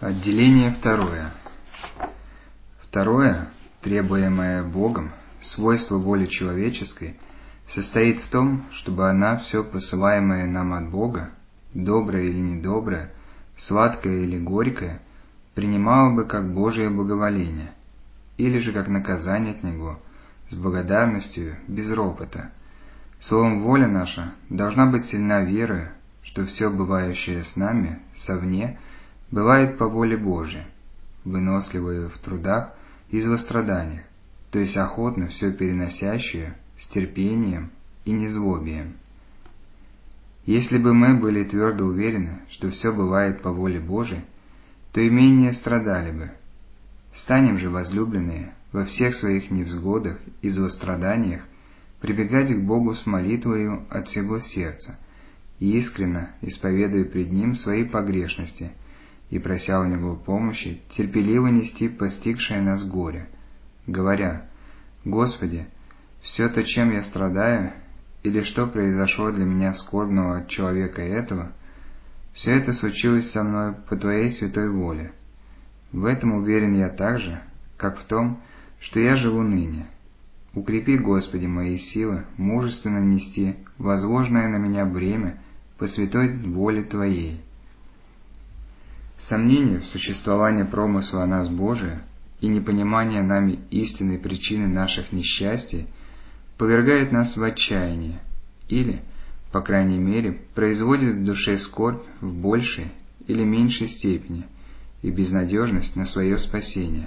Отделение второе. Второе, требуемое Богом, свойство воли человеческой, состоит в том, чтобы она все посылаемое нам от Бога, доброе или недоброе, сладкое или горькое, принимала бы как Божие благоволение, или же как наказание от Него, с благодарностью, без ропота. Словом, воля наша должна быть сильна верою, что все бывающее с нами, совне, бывает по воле Божией, выносливую в трудах и злостраданиях, то есть охотно все переносящую, с терпением и незлобием. Если бы мы были твердо уверены, что все бывает по воле Божией, то и менее страдали бы. Станем же, возлюбленные, во всех своих невзгодах и злостраданиях прибегать к Богу с молитвою от всего сердца и искренно исповедуя пред Ним свои погрешности и прося у Него помощи терпеливо нести постигшее нас горе, говоря: «Господи, все то, чем я страдаю, или что произошло для меня скорбного от человека этого, все это случилось со мной по Твоей святой воле. В этом уверен я так же, как в том, что я живу ныне. Укрепи, Господи, мои силы мужественно нести возложенное на меня бремя по святой воле Твоей». Сомнение в существовании промысла о нас Божия и непонимание нами истинной причины наших несчастий повергает нас в отчаяние или, по крайней мере, производит в душе скорбь в большей или меньшей степени и безнадежность на свое спасение.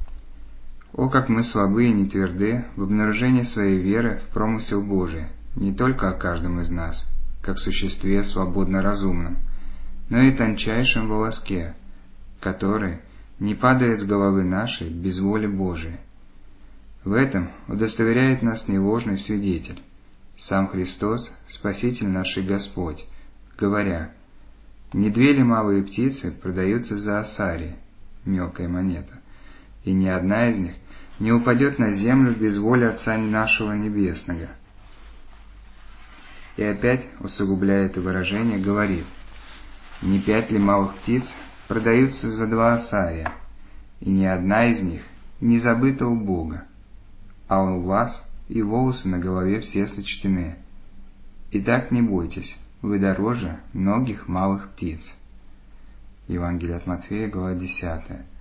О, как мы слабы и нетверды в обнаружении своей веры в промысел Божий, не только о каждом из нас, как существе свободно разумном, но и тончайшем волоске, который не падает с головы нашей без воли Божией. В этом удостоверяет нас неложный свидетель, сам Христос, Спаситель наш и Господь, говоря: «Не две ли малые птицы продаются за осарий, мелкая монета, и ни одна из них не упадет на землю без воли Отца нашего Небесного». И опять, усугубляя это выражение, говорит: «Не 5 ли малых птиц продаются за 2 осария, и ни одна из них не забыта у Бога, а у вас и волосы на голове все сочтены. Итак, не бойтесь, вы дороже многих малых птиц». Евангелие от Матфея, глава 10.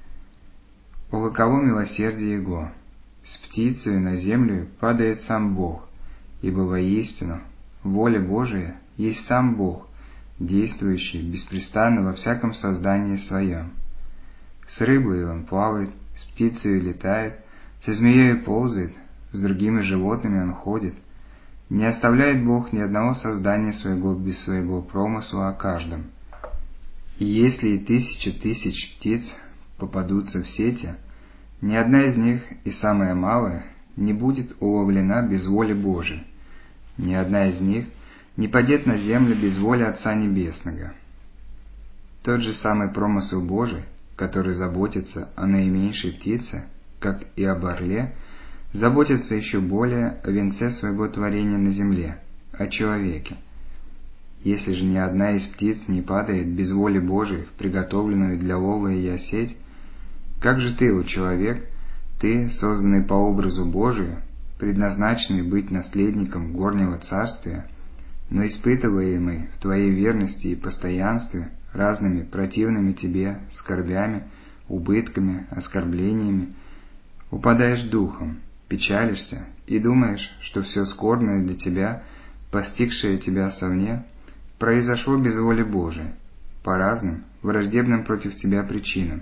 «О, каково милосердие Его! С птицей на землю падает сам Бог, ибо воистину воля Божия есть сам Бог, действующий беспрестанно во всяком создании своем. С рыбой он плавает, с птицей летает, со змеей ползает, с другими животными он ходит. Не оставляет Бог ни одного создания своего без своего промысла о каждом. И если и 1000 тысяч птиц попадутся в сети, ни одна из них, и самая малая, не будет уловлена без воли Божией, ни одна из них не падет на землю без воли Отца Небесного». Тот же самый промысел Божий, который заботится о наименьшей птице, как и об орле, заботится еще более о венце своего творения на земле, о человеке. Если же ни одна из птиц не падает без воли Божией в приготовленную для лова ее сеть, как же ты, о человек, ты, созданный по образу Божию, предназначенный быть наследником горнего царствия, но испытываемый в твоей верности и постоянстве разными противными тебе скорбями, убытками, оскорблениями, упадаешь духом, печалишься и думаешь, что все скорбное для тебя, постигшее тебя совне, произошло без воли Божией, по разным, враждебным против тебя причинам.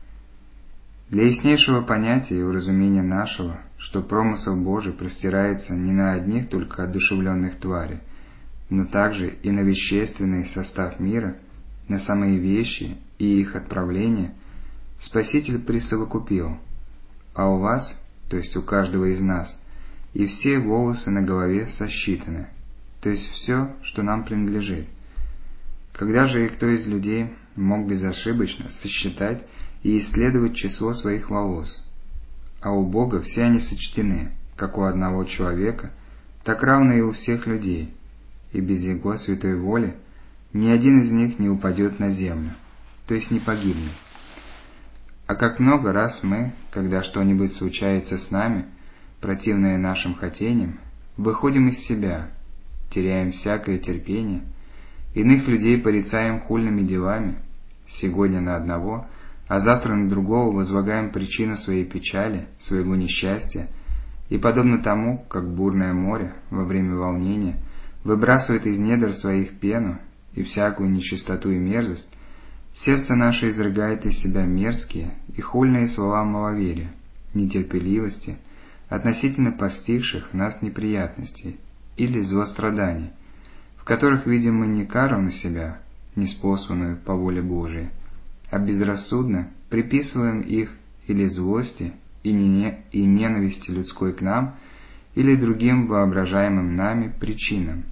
Для яснейшего понятия и уразумения нашего, что промысел Божий простирается не на одних только одушевленных тварей, но также и на вещественный состав мира, на самые вещи и их отправление, Спаситель присовокупил: «А у вас, то есть у каждого из нас, и все волосы на голове сосчитаны, то есть все, что нам принадлежит». Когда же и кто из людей мог безошибочно сосчитать и исследовать число своих волос? А у Бога все они сочтены, как у одного человека, так равно и у всех людей, и без Его святой воли ни один из них не упадет на землю, то есть не погибнет. А как много раз мы, когда что-нибудь случается с нами, противное нашим хотениям, выходим из себя, теряем всякое терпение, иных людей порицаем хульными делами, сегодня на одного, а завтра на другого возлагаем причину своей печали, своего несчастья, и подобно тому, как бурное море во время волнения выбрасывает из недр своих пену и всякую нечистоту и мерзость, сердце наше изрыгает из себя мерзкие и хульные слова маловерия, нетерпеливости, относительно постигших нас неприятностей или злостраданий, в которых видим мы не кару на себя, ниспосланную по воле Божией, а безрассудно приписываем их или злости и ненависти людской к нам, или другим воображаемым нами причинам.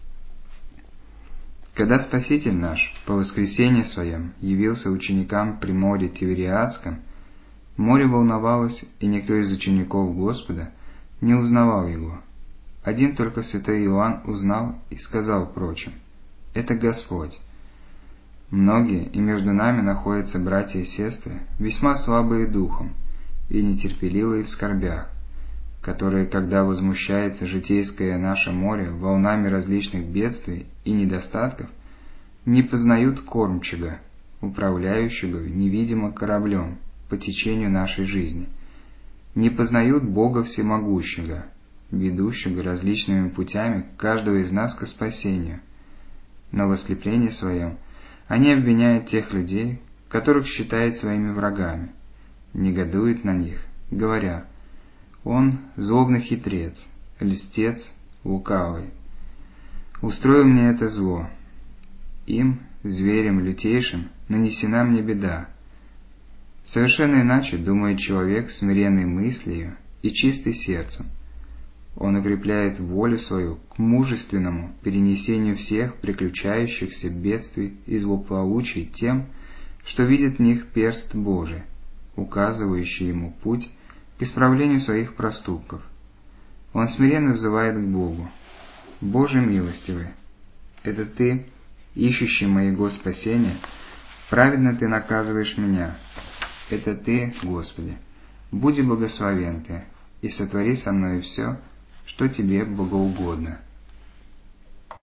Когда Спаситель наш по воскресенье Своем явился ученикам при море Тивериадском, море волновалось, и никто из учеников Господа не узнавал Его. Один только святой Иоанн узнал и сказал прочим: «Это Господь». Многие, и между нами находятся братья и сестры, весьма слабые духом и нетерпеливые в скорбях, которые, когда возмущается житейское наше море волнами различных бедствий и недостатков, не познают кормчего, управляющего невидимо кораблем по течению нашей жизни, не познают Бога Всемогущего, ведущего различными путями каждого из нас ко спасению. Но в ослеплении своем они обвиняют тех людей, которых считают своими врагами, негодуют на них, говоря: «Он злобный хитрец, льстец, лукавый. Устроил мне это зло. Им, зверем лютейшим, нанесена мне беда». Совершенно иначе думает человек, смиренный мыслью и чистый сердцем. Он укрепляет волю свою к мужественному перенесению всех приключающихся бедствий и злополучий тем, что видит в них перст Божий, указывающий ему путь к исправлению своих проступков. Он смиренно взывает к Богу: «Боже милостивый, это Ты, ищущий моего спасения, праведно Ты наказываешь меня. Это Ты, Господи, буди благословен Ты, и сотвори со мною все, что Тебе богоугодно».